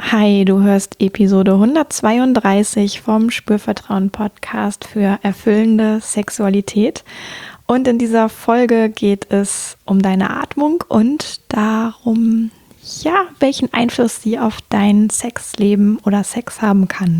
Hi, du hörst Episode 132 vom Spürvertrauen Podcast für erfüllende Sexualität. Und in dieser Folge geht es um deine Atmung und darum, welchen Einfluss sie auf dein Sexleben oder Sex haben kann.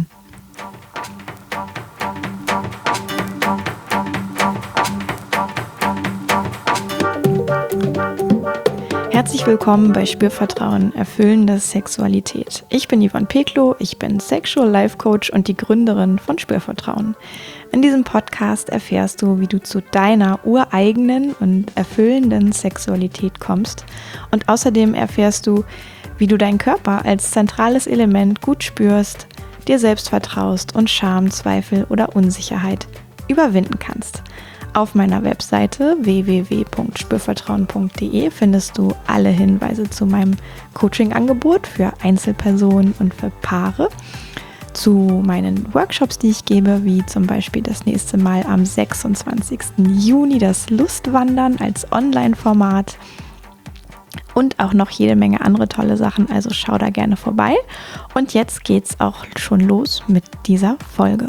Herzlich willkommen bei Spürvertrauen, erfüllende Sexualität. Ich bin Yvonne Peklo, ich bin Sexual Life Coach und die Gründerin von Spürvertrauen. In diesem Podcast erfährst du, wie du zu deiner ureigenen und erfüllenden Sexualität kommst. Und außerdem erfährst du, wie du deinen Körper als zentrales Element gut spürst, dir selbst vertraust und Scham, Zweifel oder Unsicherheit überwinden kannst. Auf meiner Webseite www.spürvertrauen.de findest du alle Hinweise zu meinem Coaching-Angebot für Einzelpersonen und für Paare, zu meinen Workshops, die ich gebe, wie zum Beispiel das nächste Mal am 26. Juni das Lustwandern als Online-Format und auch noch jede Menge andere tolle Sachen, also schau da gerne vorbei. Und jetzt geht's auch schon los mit dieser Folge.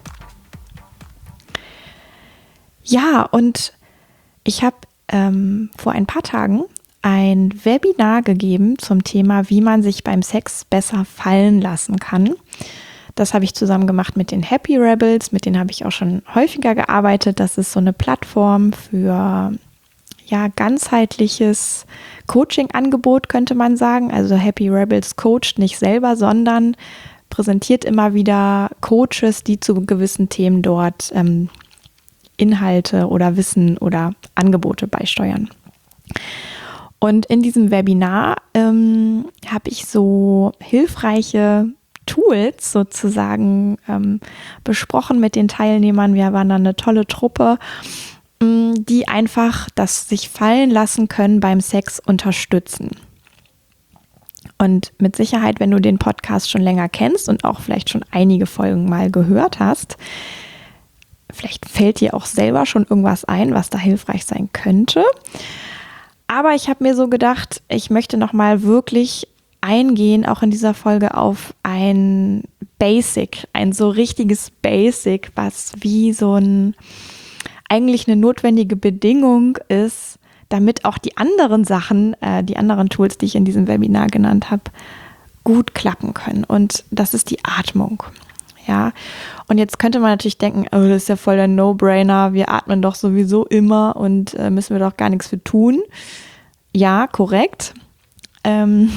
Ja, und ich habe vor ein paar Tagen ein Webinar gegeben zum Thema, wie man sich beim Sex besser fallen lassen kann. Das habe ich zusammen gemacht mit den Happy Rebels, mit denen habe ich auch schon häufiger gearbeitet. Das ist so eine Plattform für ganzheitliches Coaching-Angebot, könnte man sagen. Also Happy Rebels coacht nicht selber, sondern präsentiert immer wieder Coaches, die zu gewissen Themen dort Inhalte oder Wissen oder Angebote beisteuern. Und in diesem Webinar habe ich so hilfreiche Tools sozusagen besprochen mit den Teilnehmern. Wir waren dann eine tolle Truppe, die einfach das sich fallen lassen können beim Sex unterstützen. Und mit Sicherheit, wenn du den Podcast schon länger kennst und auch vielleicht schon einige Folgen mal gehört hast, vielleicht fällt dir auch selber schon irgendwas ein, was da hilfreich sein könnte. Aber ich habe mir so gedacht, ich möchte nochmal wirklich eingehen, auch in dieser Folge, auf ein Basic, ein so richtiges Basic, was wie eigentlich eine notwendige Bedingung ist, damit auch die anderen Sachen, die anderen Tools, die ich in diesem Webinar genannt habe, gut klappen können. Und das ist die Atmung. Ja, und jetzt könnte man natürlich denken, oh, das ist ja voll der No-Brainer, wir atmen doch sowieso immer und müssen wir doch gar nichts für tun. Ja, korrekt. Und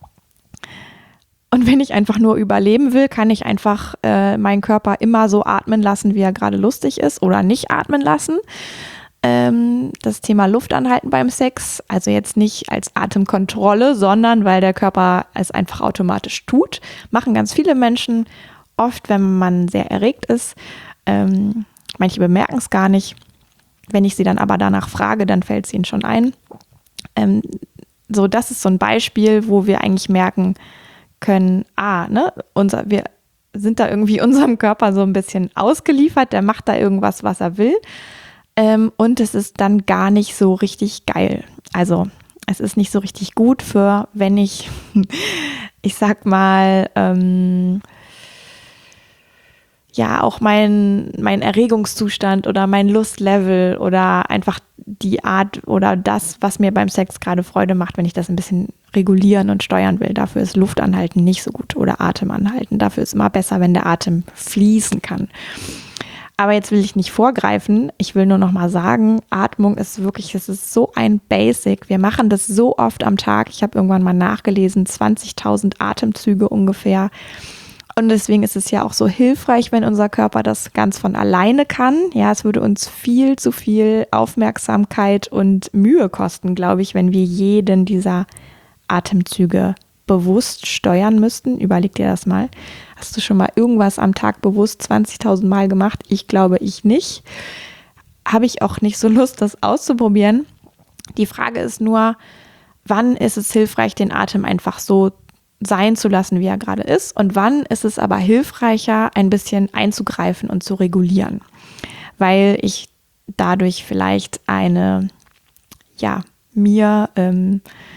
wenn ich einfach nur überleben will, kann ich einfach meinen Körper immer so atmen lassen, wie er gerade lustig ist, oder nicht atmen lassen. Das Thema Luft anhalten beim Sex, also jetzt nicht als Atemkontrolle, sondern weil der Körper es einfach automatisch tut, machen ganz viele Menschen. Oft, wenn man sehr erregt ist, manche bemerken es gar nicht. Wenn ich sie dann aber danach frage, dann fällt es ihnen schon ein. Das ist so ein Beispiel, wo wir eigentlich merken können, wir sind da irgendwie unserem Körper so ein bisschen ausgeliefert, der macht da irgendwas, was er will. Und es ist dann gar nicht so richtig geil. Also es ist nicht so richtig gut für, wenn ich sag mal, auch mein Erregungszustand oder mein Lustlevel oder einfach die Art oder das, was mir beim Sex gerade Freude macht, wenn ich das ein bisschen regulieren und steuern will. Dafür ist Luftanhalten nicht so gut oder Atemanhalten. Dafür ist immer besser, wenn der Atem fließen kann. Aber jetzt will ich nicht vorgreifen. Ich will nur noch mal sagen, Atmung ist wirklich, es ist so ein Basic. Wir machen das so oft am Tag. Ich habe irgendwann mal nachgelesen, 20.000 Atemzüge ungefähr. Und deswegen ist es ja auch so hilfreich, wenn unser Körper das ganz von alleine kann. Ja, es würde uns viel zu viel Aufmerksamkeit und Mühe kosten, glaube ich, wenn wir jeden dieser Atemzüge bewusst steuern müssten. Überleg dir das mal. Hast du schon mal irgendwas am Tag bewusst 20.000 Mal gemacht? Ich glaube, ich nicht. Habe ich auch nicht so Lust, das auszuprobieren. Die Frage ist nur, wann ist es hilfreich, den Atem einfach so sein zu lassen, wie er gerade ist, und wann ist es aber hilfreicher, ein bisschen einzugreifen und zu regulieren, weil ich dadurch vielleicht eine, mir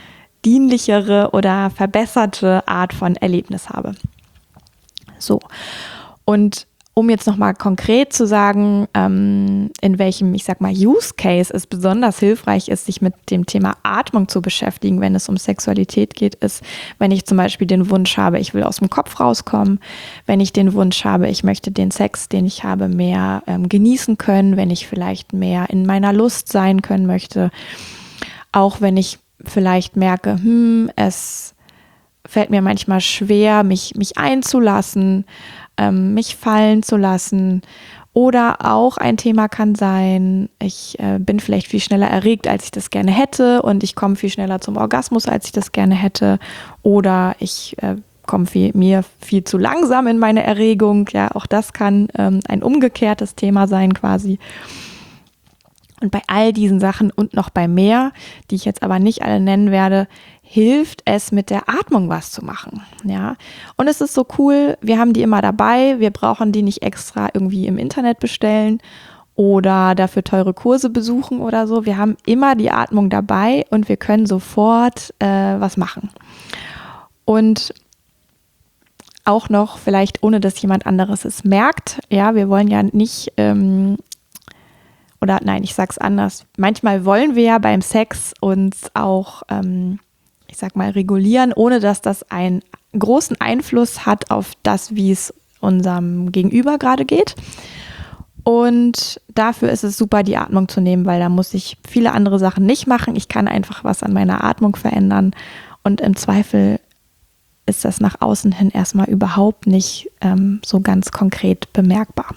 dienlichere oder verbesserte Art von Erlebnis habe. So, und um jetzt nochmal konkret zu sagen, in welchem, ich sag mal, Use Case es besonders hilfreich ist, sich mit dem Thema Atmung zu beschäftigen, wenn es um Sexualität geht, ist, wenn ich zum Beispiel den Wunsch habe, ich will aus dem Kopf rauskommen, wenn ich den Wunsch habe, ich möchte den Sex, den ich habe, mehr genießen können, wenn ich vielleicht mehr in meiner Lust sein können möchte, auch wenn ich vielleicht merke, es fällt mir manchmal schwer, mich einzulassen, mich fallen zu lassen. Oder auch ein Thema kann sein, ich bin vielleicht viel schneller erregt, als ich das gerne hätte und ich komme viel schneller zum Orgasmus, als ich das gerne hätte. Oder ich komme mir viel zu langsam in meine Erregung. Ja, auch das kann ein umgekehrtes Thema sein quasi. Und bei all diesen Sachen und noch bei mehr, die ich jetzt aber nicht alle nennen werde, hilft es, mit der Atmung was zu machen. Ja? Und es ist so cool, wir haben die immer dabei, wir brauchen die nicht extra irgendwie im Internet bestellen oder dafür teure Kurse besuchen oder so. Wir haben immer die Atmung dabei und wir können sofort was machen. Und auch noch vielleicht, ohne dass jemand anderes es merkt, ja, wir wollen ja nicht... Oder nein, ich sag's anders. Manchmal wollen wir ja beim Sex uns auch, ich sag mal, regulieren, ohne dass das einen großen Einfluss hat auf das, wie es unserem Gegenüber gerade geht. Und dafür ist es super, die Atmung zu nehmen, weil da muss ich viele andere Sachen nicht machen. Ich kann einfach was an meiner Atmung verändern. Und im Zweifel ist das nach außen hin erstmal überhaupt nicht so ganz konkret bemerkbar.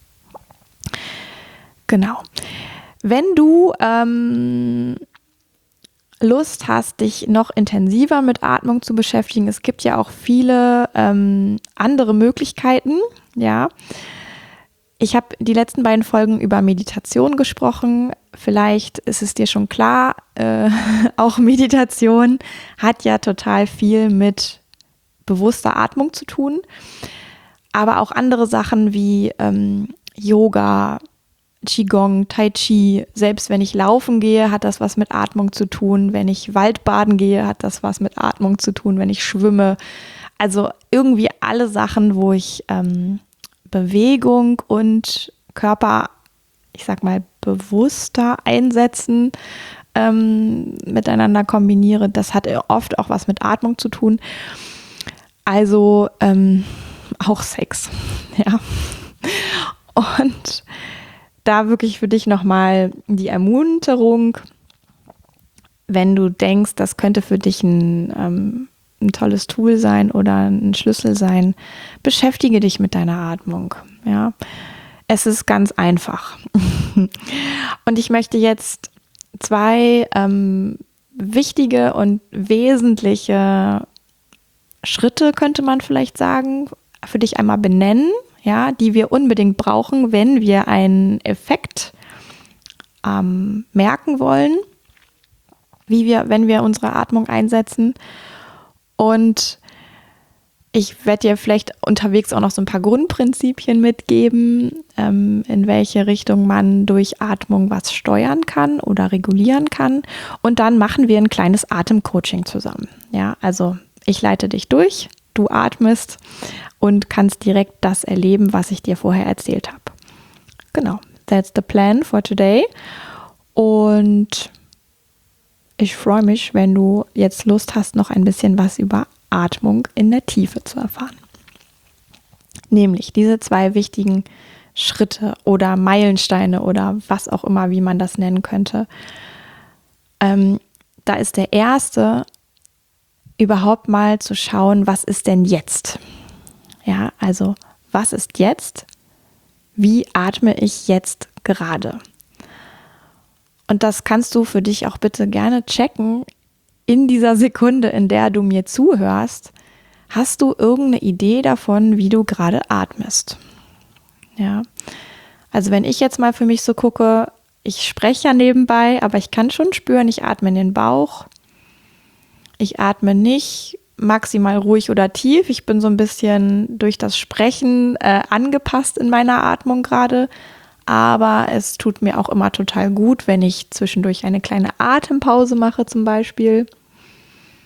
Genau. Wenn du Lust hast, dich noch intensiver mit Atmung zu beschäftigen, es gibt ja auch viele andere Möglichkeiten, ja. Ich habe die letzten beiden Folgen über Meditation gesprochen. Vielleicht ist es dir schon klar, auch Meditation hat ja total viel mit bewusster Atmung zu tun, aber auch andere Sachen wie Yoga, Qigong, Tai Chi, selbst wenn ich laufen gehe, hat das was mit Atmung zu tun. Wenn ich Waldbaden gehe, hat das was mit Atmung zu tun. Wenn ich schwimme, also irgendwie alle Sachen, wo ich Bewegung und Körper, ich sag mal, bewusster einsetzen, miteinander kombiniere, das hat oft auch was mit Atmung zu tun. Also auch Sex, ja. Und da wirklich für dich nochmal die Ermunterung, wenn du denkst, das könnte für dich ein tolles Tool sein oder ein Schlüssel sein, beschäftige dich mit deiner Atmung. Ja, es ist ganz einfach. Und ich möchte jetzt 2 wichtige und wesentliche Schritte, könnte man vielleicht sagen, für dich einmal benennen, ja, die wir unbedingt brauchen, wenn wir einen Effekt merken wollen, wenn wir unsere Atmung einsetzen. Und ich werde dir vielleicht unterwegs auch noch so ein paar Grundprinzipien mitgeben, in welche Richtung man durch Atmung was steuern kann oder regulieren kann. Und dann machen wir ein kleines Atemcoaching zusammen. Ja, also ich leite dich durch, du atmest und kannst direkt das erleben, was ich dir vorher erzählt habe. Genau, that's the plan for today. Und ich freue mich, wenn du jetzt Lust hast, noch ein bisschen was über Atmung in der Tiefe zu erfahren. Nämlich diese 2 wichtigen Schritte oder Meilensteine oder was auch immer, wie man das nennen könnte. Da ist der erste, überhaupt mal zu schauen, was ist denn jetzt? Ja, also was ist jetzt? Wie atme ich jetzt gerade? Und das kannst du für dich auch bitte gerne checken. In dieser Sekunde, in der du mir zuhörst, hast du irgendeine Idee davon, wie du gerade atmest? Ja, also wenn ich jetzt mal für mich so gucke, ich spreche ja nebenbei, aber ich kann schon spüren, ich atme in den Bauch. Ich atme nicht maximal ruhig oder tief. Ich bin so ein bisschen durch das Sprechen angepasst in meiner Atmung gerade. Aber es tut mir auch immer total gut, wenn ich zwischendurch eine kleine Atempause mache zum Beispiel.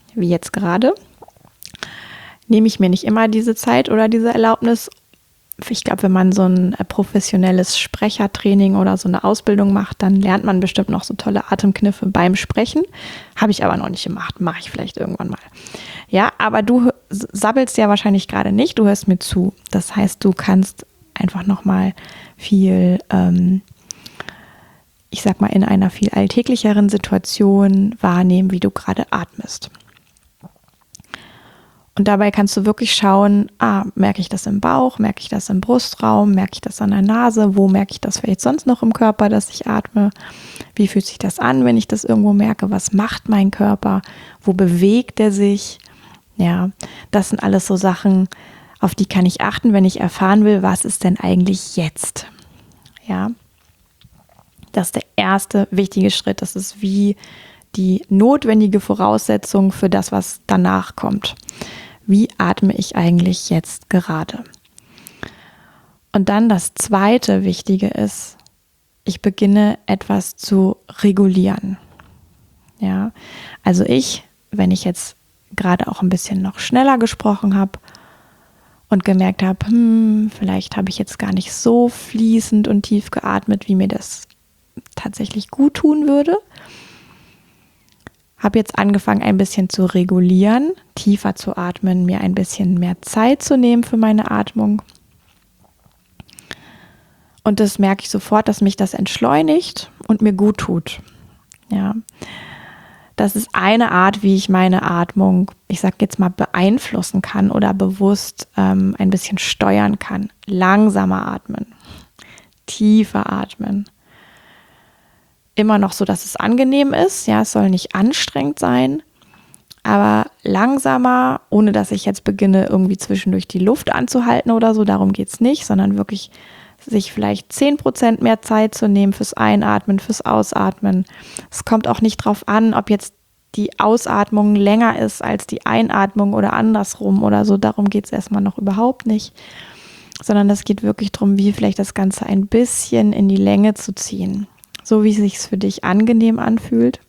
wie jetzt gerade, nehme ich mir nicht immer diese Zeit oder diese Erlaubnis. Ich glaube, wenn man so ein professionelles Sprechertraining oder so eine Ausbildung macht, dann lernt man bestimmt noch so tolle Atemkniffe beim Sprechen. Habe ich aber noch nicht gemacht, mache ich vielleicht irgendwann mal. Ja, aber du sabbelst ja wahrscheinlich gerade nicht, du hörst mir zu. Das heißt, du kannst einfach nochmal viel, ich sag mal, in einer viel alltäglicheren Situation wahrnehmen, wie du gerade atmest. Und dabei kannst du wirklich schauen, merke ich das im Bauch, merke ich das im Brustraum, merke ich das an der Nase, wo merke ich das vielleicht sonst noch im Körper, dass ich atme? Wie fühlt sich das an, wenn ich das irgendwo merke? Was macht mein Körper? Wo bewegt er sich? Ja, das sind alles so Sachen, auf die kann ich achten, wenn ich erfahren will, was ist denn eigentlich jetzt? Ja, das ist der erste wichtige Schritt. Das ist wie die notwendige Voraussetzung für das, was danach kommt. Wie atme ich eigentlich jetzt gerade? Und dann das zweite Wichtige ist, ich beginne etwas zu regulieren. Ja, also wenn ich jetzt gerade auch ein bisschen noch schneller gesprochen habe und gemerkt habe, vielleicht habe ich jetzt gar nicht so fließend und tief geatmet, wie mir das tatsächlich gut tun würde, habe jetzt angefangen, ein bisschen zu regulieren, tiefer zu atmen, mir ein bisschen mehr Zeit zu nehmen für meine Atmung. Und das merke ich sofort, dass mich das entschleunigt und mir gut tut. Ja, das ist eine Art, wie ich meine Atmung, ich sage jetzt mal, beeinflussen kann oder bewusst ein bisschen steuern kann. Langsamer atmen, tiefer atmen. Immer noch so, dass es angenehm ist. Ja, es soll nicht anstrengend sein, aber langsamer, ohne dass ich jetzt beginne, irgendwie zwischendurch die Luft anzuhalten oder so. Darum geht es nicht, sondern wirklich sich vielleicht 10% mehr Zeit zu nehmen fürs Einatmen, fürs Ausatmen. Es kommt auch nicht drauf an, ob jetzt die Ausatmung länger ist als die Einatmung oder andersrum oder so. Darum geht es erstmal noch überhaupt nicht, sondern es geht wirklich darum, wie vielleicht das Ganze ein bisschen in die Länge zu ziehen. So wie es sich für dich angenehm anfühlt.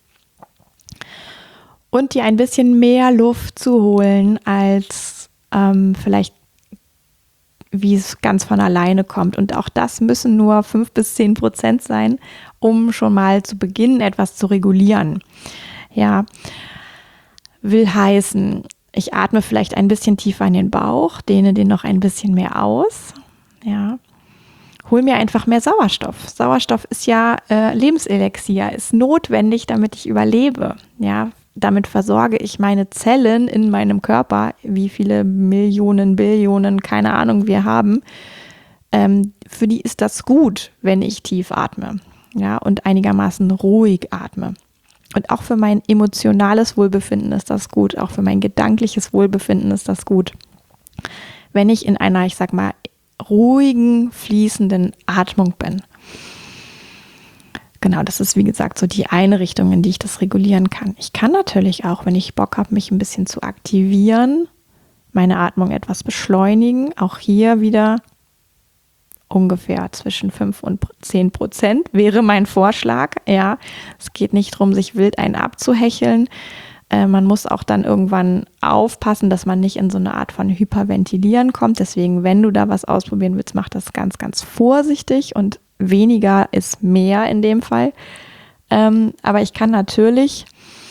Und dir ein bisschen mehr Luft zu holen, als vielleicht wie es ganz von alleine kommt. Und auch das müssen nur 5-10% sein, um schon mal zu beginnen, etwas zu regulieren. Ja, will heißen, ich atme vielleicht ein bisschen tiefer in den Bauch, dehne den noch ein bisschen mehr aus. Ja. Hol mir einfach mehr Sauerstoff. Sauerstoff ist ja Lebenselixier, ist notwendig, damit ich überlebe. Ja, damit versorge ich meine Zellen in meinem Körper, wie viele Millionen, Billionen, keine Ahnung wir haben. Für die ist das gut, wenn ich tief atme, ja, und einigermaßen ruhig atme. Und auch für mein emotionales Wohlbefinden ist das gut, auch für mein gedankliches Wohlbefinden ist das gut. Wenn ich in einer, ich sag mal, ruhigen, fließenden Atmung bin. Genau, das ist wie gesagt so die eine Richtung, in die ich das regulieren kann. Ich kann natürlich auch, wenn ich Bock habe, mich ein bisschen zu aktivieren, meine Atmung etwas beschleunigen. Auch hier wieder ungefähr zwischen 5 und 10% wäre mein Vorschlag. Ja, es geht nicht darum, sich wild einen abzuhecheln. Man muss auch dann irgendwann aufpassen, dass man nicht in so eine Art von Hyperventilieren kommt. Deswegen, wenn du da was ausprobieren willst, mach das ganz, ganz vorsichtig und weniger ist mehr in dem Fall. Aber ich kann natürlich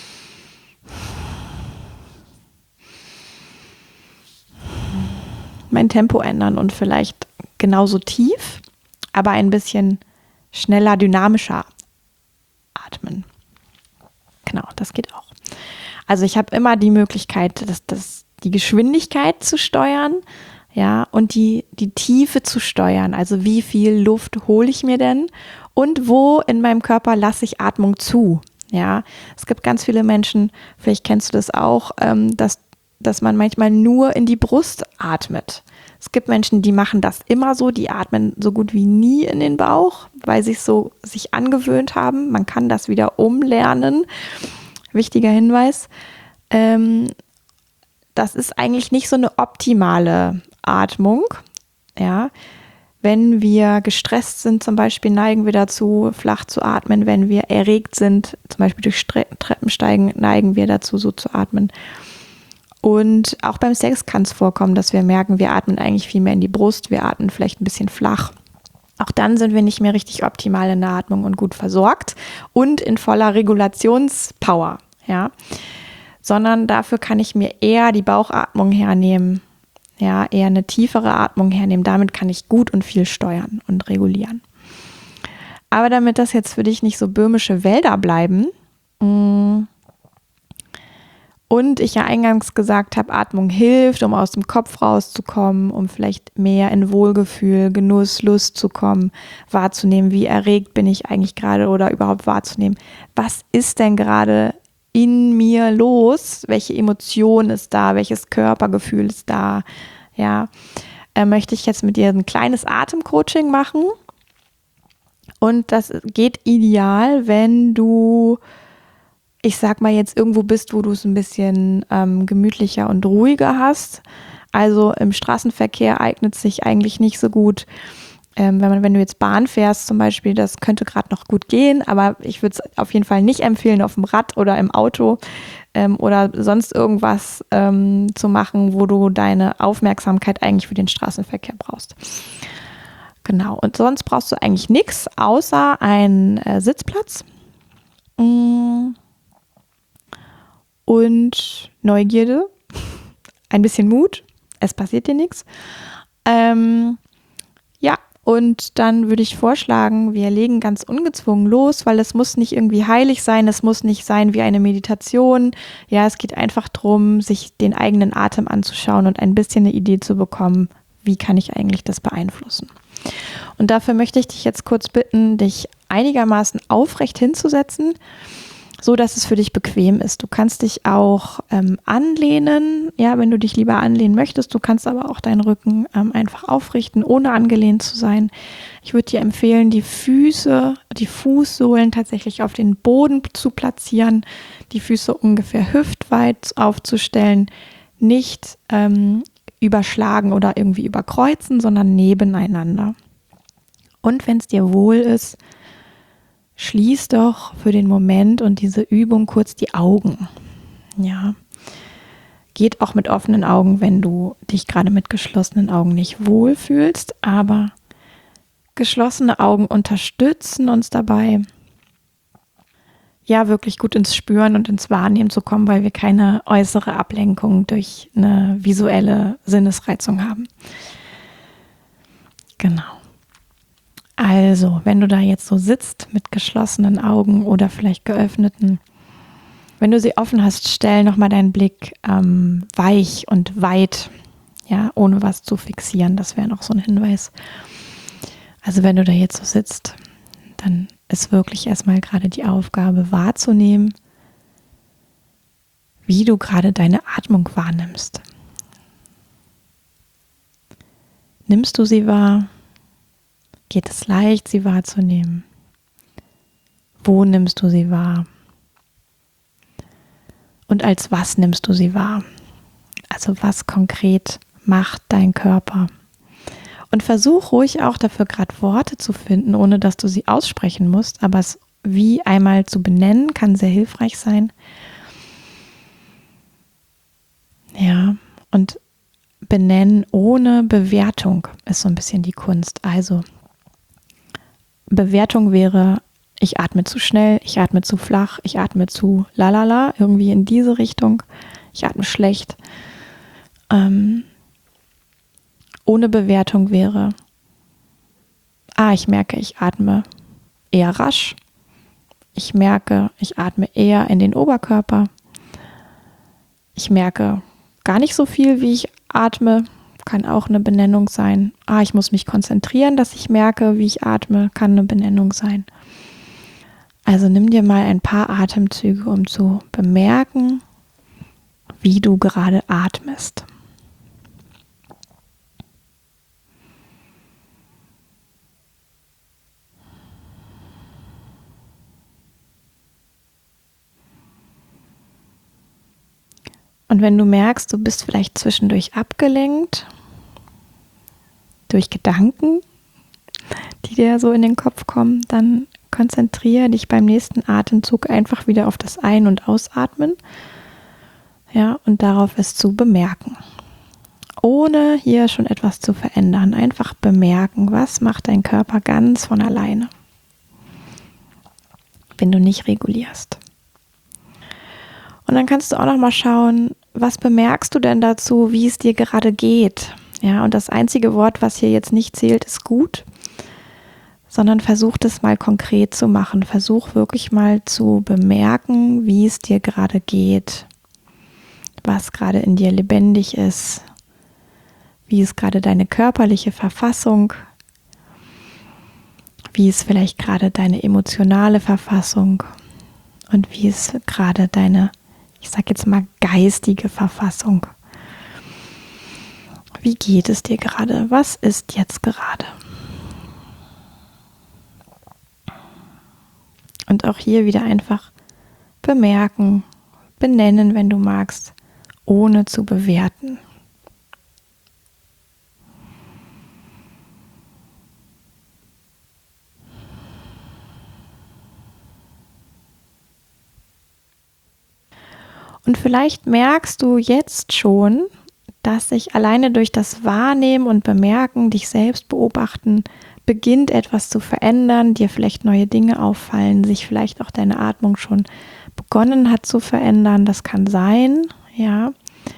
mein Tempo ändern und vielleicht genauso tief, aber ein bisschen schneller, dynamischer atmen. Genau, das geht auch. Also ich habe immer die Möglichkeit, die Geschwindigkeit zu steuern, ja, und die Tiefe zu steuern. Also wie viel Luft hole ich mir denn und wo in meinem Körper lasse ich Atmung zu? Ja, es gibt ganz viele Menschen, vielleicht kennst du das auch, dass man manchmal nur in die Brust atmet. Es gibt Menschen, die machen das immer so, die atmen so gut wie nie in den Bauch, weil sie es so sich angewöhnt haben. Man kann das wieder umlernen. Wichtiger Hinweis. Das ist eigentlich nicht so eine optimale Atmung. Ja, Wenn wir gestresst sind, zum Beispiel, neigen wir dazu, flach zu atmen. Wenn wir erregt sind, zum Beispiel durch Treppensteigen, neigen wir dazu, so zu atmen. Und auch beim Sex kann es vorkommen, dass wir merken, wir atmen eigentlich viel mehr in die Brust, wir atmen vielleicht ein bisschen flach. Auch dann sind wir nicht mehr richtig optimal in der Atmung und gut versorgt und in voller Regulationspower, ja. Sondern dafür kann ich mir eher die Bauchatmung hernehmen, ja, eher eine tiefere Atmung hernehmen. Damit kann ich gut und viel steuern und regulieren. Aber damit das jetzt für dich nicht so böhmische Wälder bleiben, und ich ja eingangs gesagt habe, Atmung hilft, um aus dem Kopf rauszukommen, um vielleicht mehr in Wohlgefühl, Genuss, Lust zu kommen, wahrzunehmen, wie erregt bin ich eigentlich gerade oder überhaupt wahrzunehmen, was ist denn gerade in mir los, welche Emotion ist da, welches Körpergefühl ist da, ja, möchte ich jetzt mit dir ein kleines Atemcoaching machen und das geht ideal, wenn du, ich sag mal, jetzt irgendwo bist, wo du es ein bisschen gemütlicher und ruhiger hast. Also im Straßenverkehr eignet sich eigentlich nicht so gut, wenn du jetzt Bahn fährst zum Beispiel, das könnte gerade noch gut gehen, aber ich würde es auf jeden Fall nicht empfehlen, auf dem Rad oder im Auto oder sonst irgendwas zu machen, wo du deine Aufmerksamkeit eigentlich für den Straßenverkehr brauchst. Genau, und sonst brauchst du eigentlich nichts außer einen Sitzplatz. Und Neugierde, ein bisschen Mut, es passiert dir nichts. Ja, und dann würde ich vorschlagen, wir legen ganz ungezwungen los, weil es muss nicht irgendwie heilig sein, es muss nicht sein wie eine Meditation. Ja, es geht einfach darum, sich den eigenen Atem anzuschauen und ein bisschen eine Idee zu bekommen, wie kann ich eigentlich das beeinflussen. Und dafür möchte ich dich jetzt kurz bitten, dich einigermaßen aufrecht hinzusetzen, so dass es für dich bequem ist. Du kannst dich auch anlehnen, ja, wenn du dich lieber anlehnen möchtest. Du kannst aber auch deinen Rücken einfach aufrichten, ohne angelehnt zu sein. Ich würde dir empfehlen, die Fußsohlen tatsächlich auf den Boden zu platzieren, die Füße ungefähr hüftweit aufzustellen, nicht überschlagen oder irgendwie überkreuzen, sondern nebeneinander. Und wenn es dir wohl ist, schließ doch für den Moment und diese Übung kurz die Augen. Ja, geht auch mit offenen Augen, wenn du dich gerade mit geschlossenen Augen nicht wohlfühlst, aber geschlossene Augen unterstützen uns dabei, ja, wirklich gut ins Spüren und ins Wahrnehmen zu kommen, weil wir keine äußere Ablenkung durch eine visuelle Sinnesreizung haben. Genau. Also, wenn du da jetzt so sitzt mit geschlossenen Augen oder vielleicht geöffneten, wenn du sie offen hast, stell nochmal deinen Blick weich und weit, ja, ohne was zu fixieren. Das wäre noch so ein Hinweis. Also, wenn du da jetzt so sitzt, dann ist wirklich erstmal gerade die Aufgabe wahrzunehmen, wie du gerade deine Atmung wahrnimmst. Nimmst du sie wahr? Geht es leicht, sie wahrzunehmen? Wo nimmst du sie wahr? Und als was nimmst du sie wahr? Also was konkret macht dein Körper? Und versuch ruhig auch dafür gerade Worte zu finden, ohne dass du sie aussprechen musst, aber es wie einmal zu benennen kann sehr hilfreich sein. Ja, und benennen ohne Bewertung ist so ein bisschen die Kunst. Also Bewertung wäre, ich atme zu schnell, ich atme zu flach, ich atme zu lalala, irgendwie in diese Richtung, ich atme schlecht. Ohne Bewertung wäre, ich merke, ich atme eher rasch, ich merke, ich atme eher in den Oberkörper, ich merke gar nicht so viel, wie ich atme, kann auch eine Benennung sein. Ich muss mich konzentrieren, dass ich merke, wie ich atme, kann eine Benennung sein. Also nimm dir mal ein paar Atemzüge, um zu bemerken, wie du gerade atmest. Und wenn du merkst, du bist vielleicht zwischendurch abgelenkt durch Gedanken, die dir so in den Kopf kommen, dann konzentriere dich beim nächsten Atemzug einfach wieder auf das Ein- und Ausatmen. Ja, und darauf es zu bemerken. Ohne hier schon etwas zu verändern. Einfach bemerken, was macht dein Körper ganz von alleine, wenn du nicht regulierst. Und dann kannst du auch noch mal schauen, was bemerkst du denn dazu, wie es dir gerade geht? Ja, und das einzige Wort, was hier jetzt nicht zählt, ist gut, sondern versuch das mal konkret zu machen. Versuch wirklich mal zu bemerken, wie es dir gerade geht, was gerade in dir lebendig ist, wie ist gerade deine körperliche Verfassung, wie ist vielleicht gerade deine emotionale Verfassung und wie ist gerade deine, ich sag jetzt mal, geistige Verfassung. Wie geht es dir gerade? Was ist jetzt gerade? Und auch hier wieder einfach bemerken, benennen, wenn du magst, ohne zu bewerten. Und vielleicht merkst du jetzt schon, dass sich alleine durch das Wahrnehmen und Bemerken, dich selbst beobachten, beginnt etwas zu verändern, dir vielleicht neue Dinge auffallen, sich vielleicht auch deine Atmung schon begonnen hat zu verändern. Das kann sein, ja.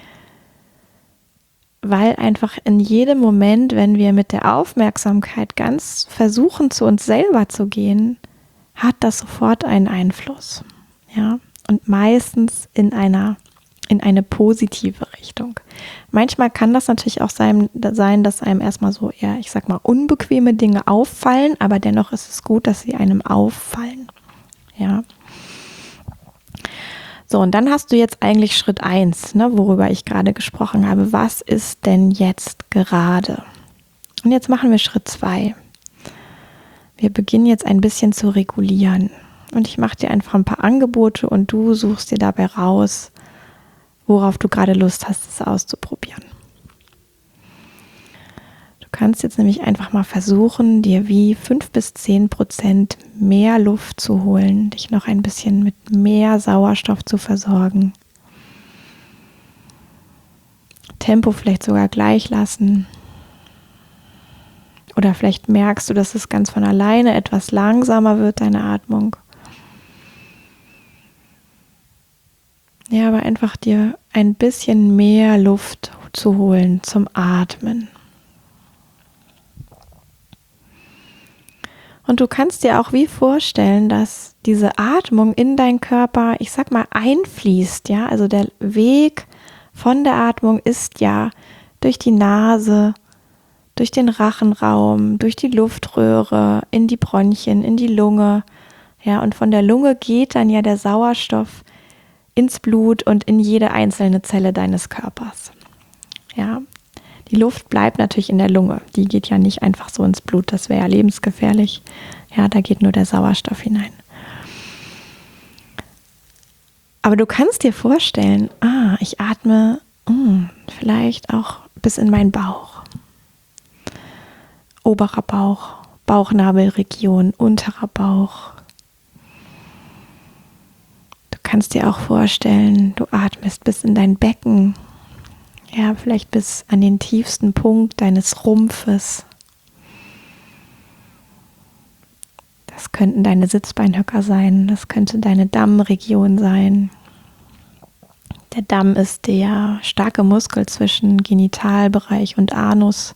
Weil einfach in jedem Moment, wenn wir mit der Aufmerksamkeit ganz versuchen, zu uns selber zu gehen, hat das sofort einen Einfluss, ja. Und meistens in eine positive Richtung. Manchmal kann das natürlich auch sein, dass einem erstmal so eher, ich sag mal, unbequeme Dinge auffallen, aber dennoch ist es gut, dass sie einem auffallen. Ja. So, und dann hast du jetzt eigentlich Schritt 1, ne, worüber ich gerade gesprochen habe. Was ist denn jetzt gerade? Und jetzt machen wir Schritt 2. Wir beginnen jetzt ein bisschen zu regulieren. Und ich mache dir einfach ein paar Angebote und du suchst dir dabei raus, worauf du gerade Lust hast, es auszuprobieren. Du kannst jetzt nämlich einfach mal versuchen, dir wie 5-10% mehr Luft zu holen, dich noch ein bisschen mit mehr Sauerstoff zu versorgen. Tempo vielleicht sogar gleich lassen. Oder vielleicht merkst du, dass es ganz von alleine etwas langsamer wird, deine Atmung. Ja, aber einfach dir ein bisschen mehr Luft zu holen zum Atmen. Und du kannst dir auch wie vorstellen, dass diese Atmung in deinen Körper, ich sag mal, einfließt, ja. Also der Weg von der Atmung ist ja durch die Nase, durch den Rachenraum, durch die Luftröhre, in die Bronchien, in die Lunge. Ja, und von der Lunge geht dann ja der Sauerstoff ins Blut und in jede einzelne Zelle deines Körpers. Ja, die Luft bleibt natürlich in der Lunge. Die geht ja nicht einfach so ins Blut, das wäre ja lebensgefährlich. Ja, da geht nur der Sauerstoff hinein. Aber du kannst dir vorstellen, ich atme vielleicht auch bis in meinen Bauch. Oberer Bauch, Bauchnabelregion, unterer Bauch. Du kannst dir auch vorstellen, du atmest bis in dein Becken, ja, vielleicht bis an den tiefsten Punkt deines Rumpfes. Das könnten deine Sitzbeinhöcker sein, das könnte deine Dammregion sein. Der Damm ist der starke Muskel zwischen Genitalbereich und Anus.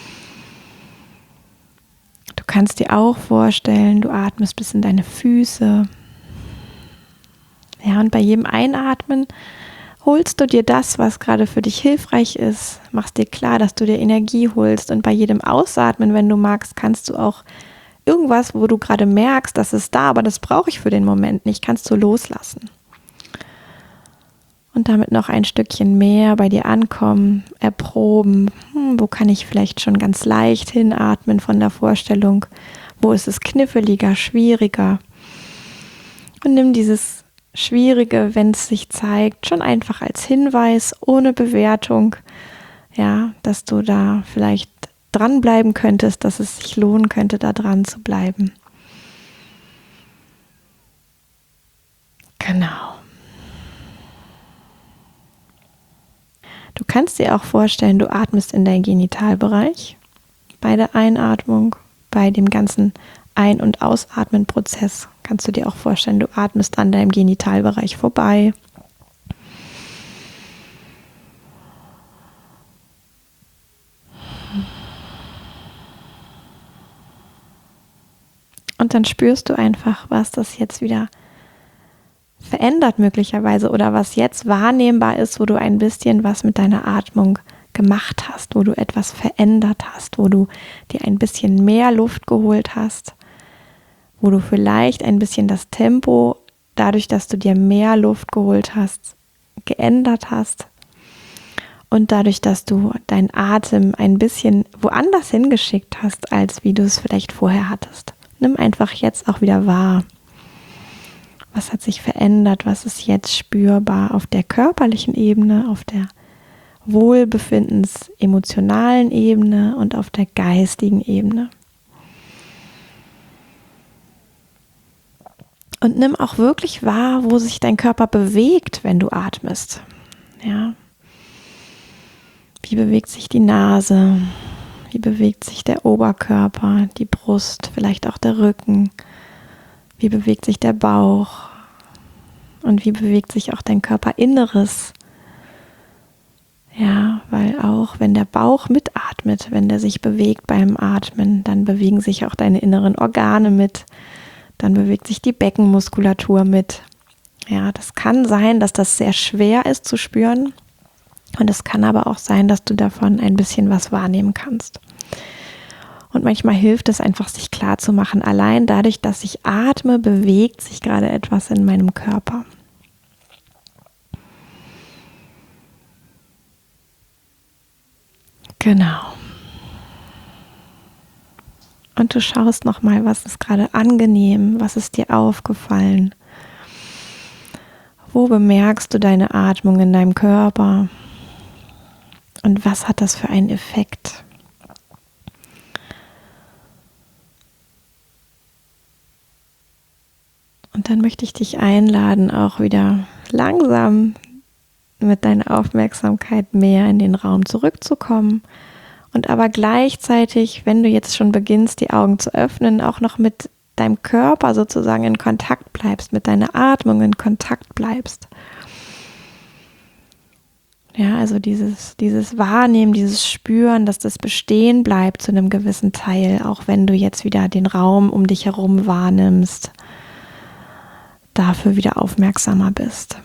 Du kannst dir auch vorstellen, du atmest bis in deine Füße. Ja, und bei jedem Einatmen holst du dir das, was gerade für dich hilfreich ist, machst dir klar, dass du dir Energie holst, und bei jedem Ausatmen, wenn du magst, kannst du auch irgendwas, wo du gerade merkst, das ist da, aber das brauche ich für den Moment nicht, kannst du loslassen. Und damit noch ein Stückchen mehr bei dir ankommen, erproben, wo kann ich vielleicht schon ganz leicht hinatmen von der Vorstellung, wo ist es kniffliger, schwieriger. Und nimm dieses Schwierige, wenn es sich zeigt, schon einfach als Hinweis, ohne Bewertung, ja, dass du da vielleicht dranbleiben könntest, dass es sich lohnen könnte, da dran zu bleiben. Genau. Du kannst dir auch vorstellen, du atmest in deinen Genitalbereich bei der Einatmung, bei dem ganzen Ein- und Ausatmen-Prozess. Kannst du dir auch vorstellen, du atmest an deinem Genitalbereich vorbei. Und dann spürst du einfach, was das jetzt wieder verändert möglicherweise oder was jetzt wahrnehmbar ist, wo du ein bisschen was mit deiner Atmung gemacht hast, wo du etwas verändert hast, wo du dir ein bisschen mehr Luft geholt hast, wo du vielleicht ein bisschen das Tempo, dadurch, dass du dir mehr Luft geholt hast, geändert hast und dadurch, dass du deinen Atem ein bisschen woanders hingeschickt hast, als wie du es vielleicht vorher hattest. Nimm einfach jetzt auch wieder wahr. Was hat sich verändert? Was ist jetzt spürbar auf der körperlichen Ebene, auf der wohlbefindens-emotionalen Ebene und auf der geistigen Ebene? Und nimm auch wirklich wahr, wo sich dein Körper bewegt, wenn du atmest. Ja. Wie bewegt sich die Nase? Wie bewegt sich der Oberkörper, die Brust, vielleicht auch der Rücken? Wie bewegt sich der Bauch? Und wie bewegt sich auch dein Körperinneres? Ja, weil auch wenn der Bauch mitatmet, wenn der sich bewegt beim Atmen, dann bewegen sich auch deine inneren Organe mit. Dann bewegt sich die Beckenmuskulatur mit. Ja, das kann sein, dass das sehr schwer ist zu spüren. Und es kann aber auch sein, dass du davon ein bisschen was wahrnehmen kannst. Und manchmal hilft es einfach, sich klar zu machen, allein dadurch, dass ich atme, bewegt sich gerade etwas in meinem Körper. Genau. Und du schaust nochmal, was ist gerade angenehm, was ist dir aufgefallen? Wo bemerkst du deine Atmung in deinem Körper? Und was hat das für einen Effekt? Und dann möchte ich dich einladen, auch wieder langsam mit deiner Aufmerksamkeit mehr in den Raum zurückzukommen und aber gleichzeitig, wenn du jetzt schon beginnst, die Augen zu öffnen, auch noch mit deinem Körper sozusagen in Kontakt bleibst, mit deiner Atmung in Kontakt bleibst. Ja, also dieses Wahrnehmen, dieses Spüren, dass das bestehen bleibt zu einem gewissen Teil, auch wenn du jetzt wieder den Raum um dich herum wahrnimmst, dafür wieder aufmerksamer bist.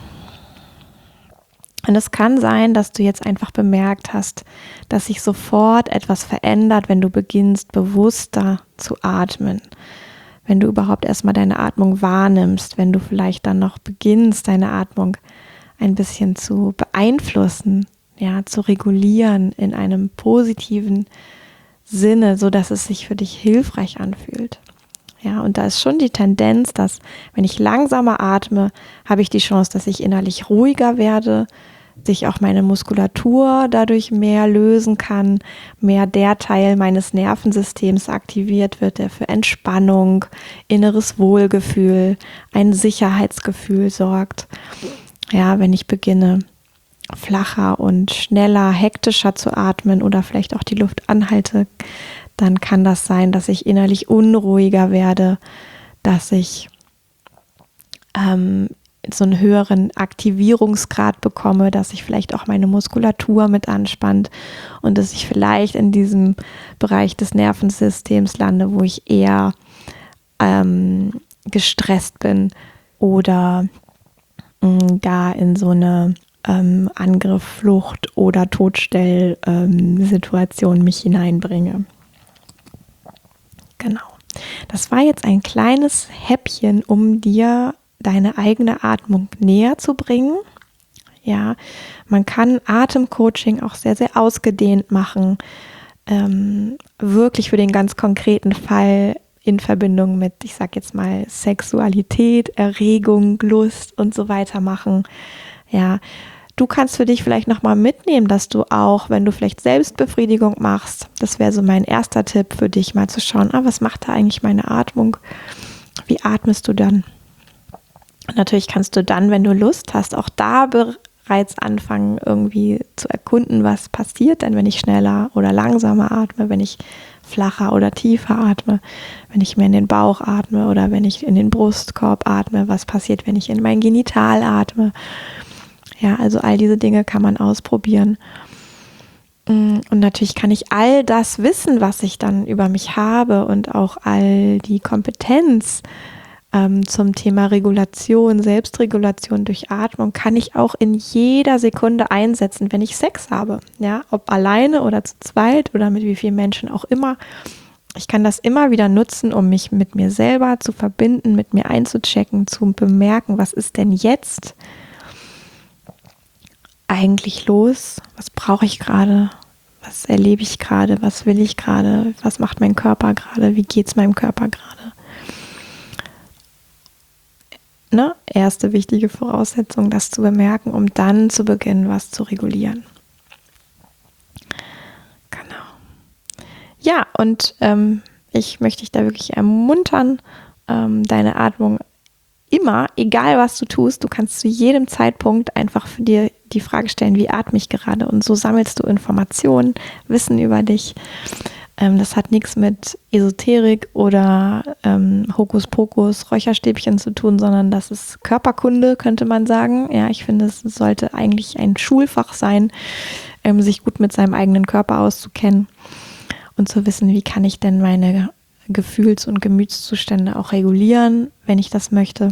Und es kann sein, dass du jetzt einfach bemerkt hast, dass sich sofort etwas verändert, wenn du beginnst, bewusster zu atmen. Wenn du überhaupt erstmal deine Atmung wahrnimmst, wenn du vielleicht dann noch beginnst, deine Atmung ein bisschen zu beeinflussen, ja, zu regulieren in einem positiven Sinne, so dass es sich für dich hilfreich anfühlt. Ja, und da ist schon die Tendenz, dass wenn ich langsamer atme, habe ich die Chance, dass ich innerlich ruhiger werde, sich auch meine Muskulatur dadurch mehr lösen kann, mehr der Teil meines Nervensystems aktiviert wird, der für Entspannung, inneres Wohlgefühl, ein Sicherheitsgefühl sorgt. Ja, wenn ich beginne, flacher und schneller, hektischer zu atmen oder vielleicht auch die Luft anhalte, dann kann das sein, dass ich innerlich unruhiger werde, dass ich so einen höheren Aktivierungsgrad bekomme, dass sich vielleicht auch meine Muskulatur mit anspannt und dass ich vielleicht in diesem Bereich des Nervensystems lande, wo ich eher gestresst bin oder gar in so eine Angriff, Flucht oder Todstell-Situation mich hineinbringe. Genau. Das war jetzt ein kleines Häppchen, um dir deine eigene Atmung näher zu bringen. Ja, man kann Atemcoaching auch sehr, sehr ausgedehnt machen. Wirklich für den ganz konkreten Fall in Verbindung mit, ich sag jetzt mal, Sexualität, Erregung, Lust und so weiter machen. Ja, Du kannst für dich vielleicht nochmal mitnehmen, dass du auch, wenn du vielleicht Selbstbefriedigung machst, das wäre so mein erster Tipp für dich, mal zu schauen, was macht da eigentlich meine Atmung? Wie atmest du dann? Und natürlich kannst du dann, wenn du Lust hast, auch da bereits anfangen, irgendwie zu erkunden, was passiert denn, wenn ich schneller oder langsamer atme, wenn ich flacher oder tiefer atme, wenn ich mehr in den Bauch atme oder wenn ich in den Brustkorb atme, was passiert, wenn ich in mein Genital atme. Ja, also all diese Dinge kann man ausprobieren. Und natürlich kann ich all das Wissen, was ich dann über mich habe und auch all die Kompetenz zum Thema Regulation, Selbstregulation durch Atmung, kann ich auch in jeder Sekunde einsetzen, wenn ich Sex habe. Ja, ob alleine oder zu zweit oder mit wie vielen Menschen auch immer. Ich kann das immer wieder nutzen, um mich mit mir selber zu verbinden, mit mir einzuchecken, zu bemerken, was ist denn jetzt eigentlich los? Was brauche ich gerade? Was erlebe ich gerade? Was will ich gerade? Was macht mein Körper gerade? Wie geht es meinem Körper gerade? Ne? Erste wichtige Voraussetzung, das zu bemerken, um dann zu beginnen, was zu regulieren. Genau. Ja, und ich möchte dich da wirklich ermuntern, deine Atmung immer, egal was du tust, du kannst zu jedem Zeitpunkt einfach für dir die Frage stellen, wie atme ich gerade? Und so sammelst du Informationen, Wissen über dich. Das hat nichts mit Esoterik oder Hokuspokus, Räucherstäbchen zu tun, sondern das ist Körperkunde, könnte man sagen. Ja, ich finde, es sollte eigentlich ein Schulfach sein, sich gut mit seinem eigenen Körper auszukennen und zu wissen, wie kann ich denn meine Gefühls- und Gemütszustände auch regulieren, wenn ich das möchte.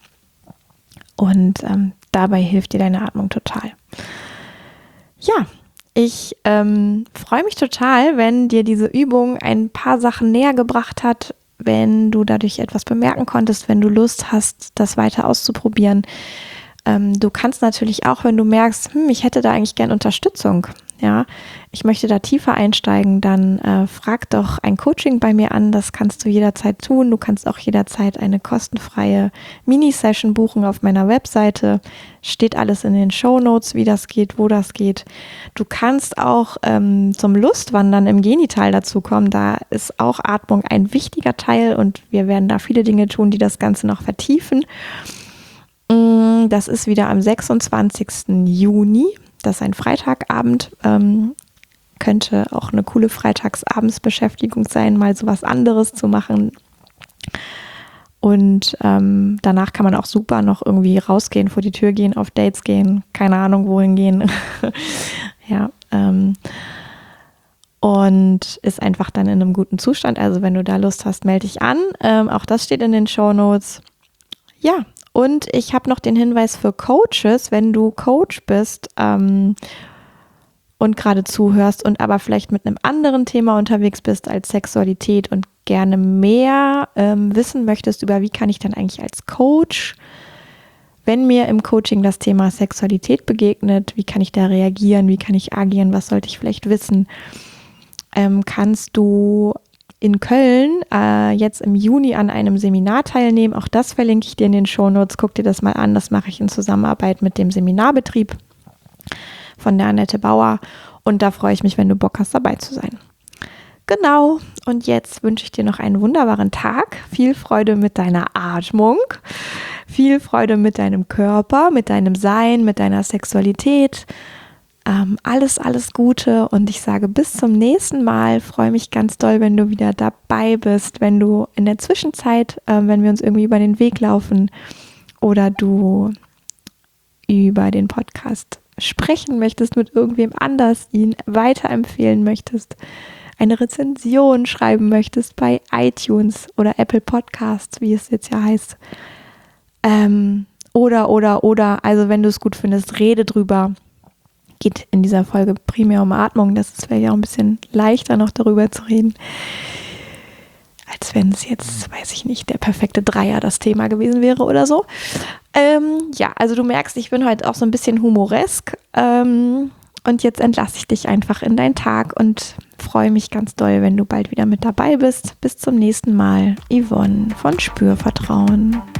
Und dabei hilft dir deine Atmung total. Ja, ich freue mich total, wenn dir diese Übung ein paar Sachen näher gebracht hat, wenn du dadurch etwas bemerken konntest, wenn du Lust hast, das weiter auszuprobieren. Du kannst natürlich auch, wenn du merkst, ich hätte da eigentlich gern Unterstützung, ja, ich möchte da tiefer einsteigen, dann frag doch ein Coaching bei mir an, das kannst du jederzeit tun. Du kannst auch jederzeit eine kostenfreie Mini-Session buchen auf meiner Webseite. Steht alles in den Shownotes, wie das geht, wo das geht. Du kannst auch zum Lustwandern im Genital dazukommen. Da ist auch Atmung ein wichtiger Teil und wir werden da viele Dinge tun, die das Ganze noch vertiefen. Das ist wieder am 26. Juni. Das ist ein Freitagabend, könnte auch eine coole Freitagsabendsbeschäftigung sein, mal so was anderes zu machen. Und danach kann man auch super noch irgendwie rausgehen, vor die Tür gehen, auf Dates gehen, keine Ahnung, wohin gehen. Ja, und ist einfach dann in einem guten Zustand. Also wenn du da Lust hast, melde dich an. Auch das steht in den Shownotes. Ja, und ich habe noch den Hinweis für Coaches, wenn du Coach bist und gerade zuhörst und aber vielleicht mit einem anderen Thema unterwegs bist als Sexualität und gerne mehr wissen möchtest über, wie kann ich dann eigentlich als Coach, wenn mir im Coaching das Thema Sexualität begegnet, wie kann ich da reagieren, wie kann ich agieren, was sollte ich vielleicht wissen, kannst du in Köln jetzt im Juni an einem Seminar teilnehmen. Auch das verlinke ich dir in den Shownotes. Guck dir das mal an. Das mache ich in Zusammenarbeit mit dem Seminarbetrieb von der Annette Bauer. Und da freue ich mich, wenn du Bock hast, dabei zu sein. Genau. Und jetzt wünsche ich dir noch einen wunderbaren Tag. Viel Freude mit deiner Atmung. Viel Freude mit deinem Körper, mit deinem Sein, mit deiner Sexualität. Alles Gute und ich sage bis zum nächsten Mal. Freue mich ganz doll, wenn du wieder dabei bist, wenn du in der Zwischenzeit, wenn wir uns irgendwie über den Weg laufen oder du über den Podcast sprechen möchtest mit irgendwem anders, ihn weiterempfehlen möchtest, eine Rezension schreiben möchtest bei iTunes oder Apple Podcasts, wie es jetzt ja heißt. Oder, also wenn du es gut findest, rede drüber. Geht in dieser Folge primär um Atmung. Das wäre ja auch ein bisschen leichter, noch darüber zu reden, als wenn es jetzt, weiß ich nicht, der perfekte Dreier das Thema gewesen wäre oder so. Ja, also du merkst, ich bin heute auch so ein bisschen humoresk. Und jetzt entlasse ich dich einfach in deinen Tag und freue mich ganz doll, wenn du bald wieder mit dabei bist. Bis zum nächsten Mal. Yvonne von Spürvertrauen.